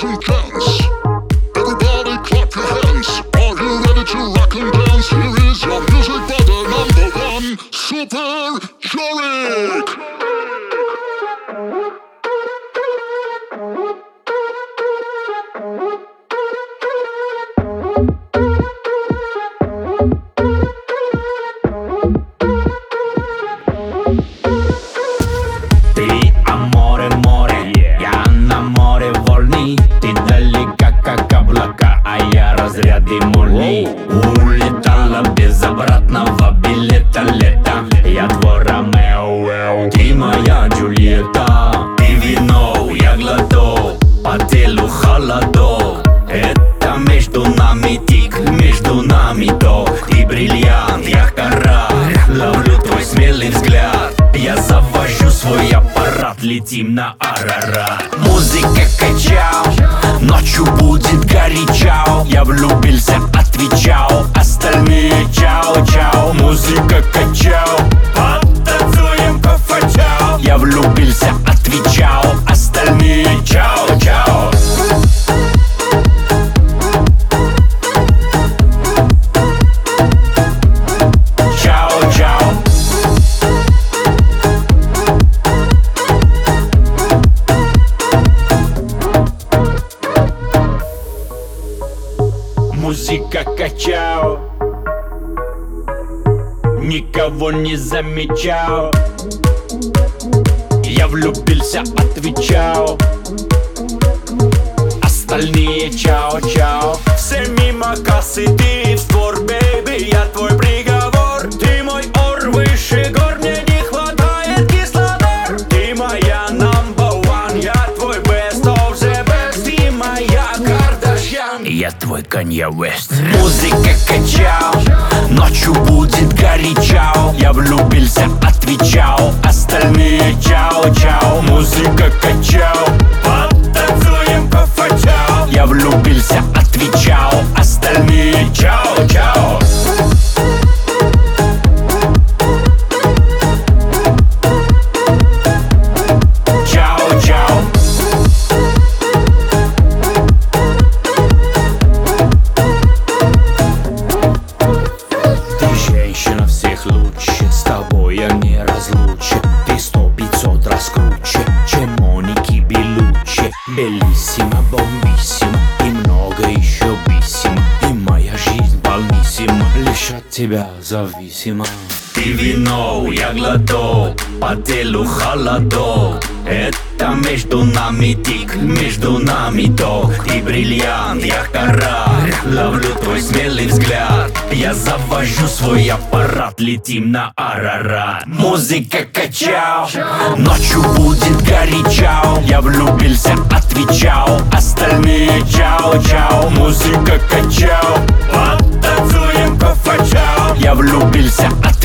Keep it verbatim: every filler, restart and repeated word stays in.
and dance. Everybody clap your hands. Are you ready to rock and dance? Here is your music brother number one, Super Jorik. Разряды молний. Улетала без обратного билета лето. Я твой Ромео, ты моя Джульетта. Ты вино, я глоток, по телу холодок. Это между нами тик, между нами ток. Ты бриллиант, я коралл, ловлю твой смелый взгляд. Я завожу свой аппарат, летим на Арарат. Музыка качал, ночью будет горячо. Я влюбился, отвечал, остальные чао-чао. Музыка качал, потанцуем по-фачау. Я влюбился, отвечал, остальные чао-чао. Музыка качал, никого не замечал. Я влюбился, отвечал, остальные чао-чао. Все мимо кассы, ты в спор, бэйби, я твой приговор. Ты мой ор выше гор, мне не хватает кислород. Ты моя number one, я твой best of the best. Ты моя Кардашьян, я твой Канье Уэст. Музыка качал, ночью будет горячо. Я влюбился, отвечал, остальные чао-чао. Музыка качал, потанцуем по-фачау. Я влюбился, отвечал, остальные чао-чао. С тобой я не разлучен. Ты сто пятьсот раз круче, чем Моники Белуччи. Белиссимо, бомбиссимо и много еще биссимо. И моя жизнь полнissima, лишь от тебя зависима. Ты вино, я глоток, по телу холодок. Это между нами тик, между нами ток. Ты бриллиант, я коралл, ловлю твой смелый взгляд. Я завожу свой аппарат, летим на Арарат. Музыка качал, ночью будет горячо. Я влюбился, отвечал, остальные чао-чао. Музыка качал, потанцуем по-фачау. Я влюбился, отвечал,